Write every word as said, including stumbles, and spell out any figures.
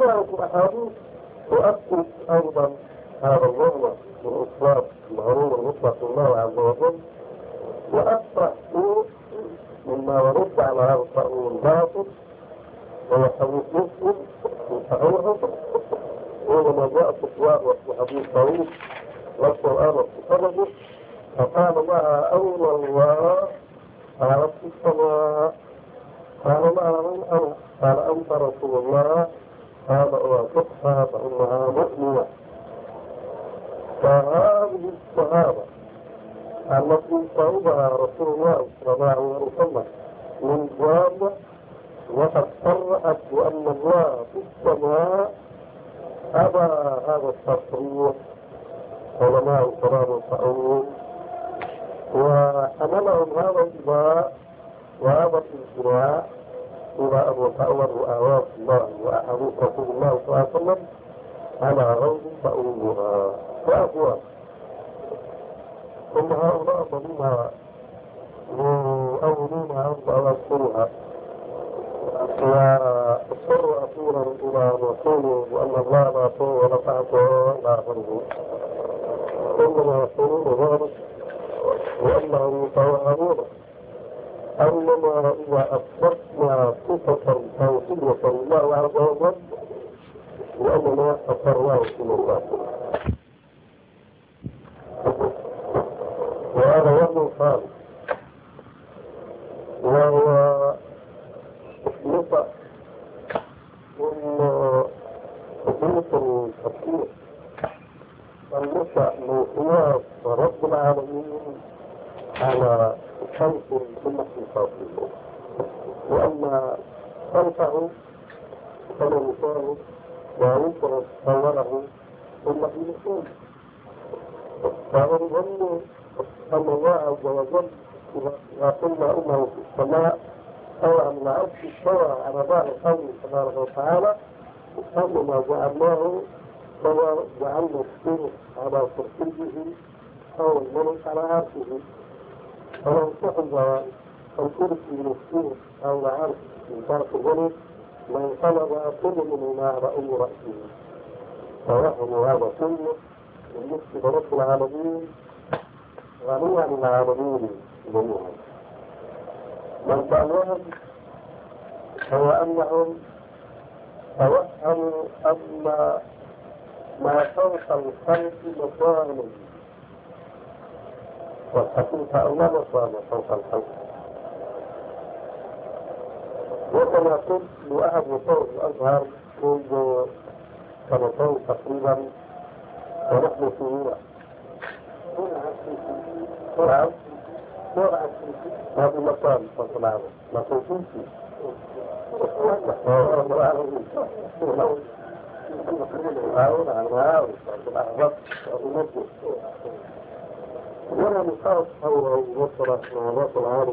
وجاءت الأحاديث تؤكد أيضا هذا المعنى من إثبات المعلوم المطلق لله عز وجل، وأكثر شيء مما يرد على هذا التأويل الباطل وهو حديث مسلم في صحيحه، وما جاء في حديث طويل والقرآن في سببه، فقال لها أين الله؟ قالت في السماء. قال لها من أنت؟ قال أنت رسول الله. قال أوافقها فإنها مؤمنة. فهذه الشهادة التي شهدها رسول الله صلى الله عليه وسلم من جامع، وقد صرحت بأن الله في السماء، أبى هذا التصريح علماء الكلام التأويل، وحملهم هذا الإباء وهذا الإجراء إلى أن يتأولوا آيات الله وأحاديث رسول الله صلى الله عليه وسلم على غير تأويلها وأقوال. ثم هؤلاء الذين يؤولونها ويذكرها واضطروا أخيرا إلى أن يقولوا بأن الله لا طوع ولا تعطى إلى آخره، إنما يقولون ذلك وأنهم يتوهمون أننا إذا أثبتنا صفة توحيدية لله عز وجل وأننا أقرناه في الله، وهذا وهم خالص، وهو نفع من حديث التفسير النفع من قياس رب العالمين على خلق كل صفاته، وأما خلقه فلا يشاهد لا يمكن تصوره إلا في نفسه. فهو يظن أن الله عز وجل إذا قلنا إنه في السماء أو عن العرش استوى على بعض قوله تبارك وتعالى، إنما جعلناه سوى جعلنا السر على كرسيه أو الملك على عرشه، فلو اتخذ الكرسي نفسه أو العرش من طرف الملك لانقلب كل منهما على أي رأسه، فوهم هذا كله بالنسبة لرب العالمين غني عن العالمين جميعا. من فعلهم هو أنهم توهموا أن ما فوق الخلق مصان، والحقيقة أن لا مصان فوق الخلق. وكما قلت لأحد وصول الأزهر منذ سنتين تقريبا ونحن في هنا سرعة سرعة هذه مصان فوق العالم ما تنسيش ولا نقاط حول مصر ومصر العالم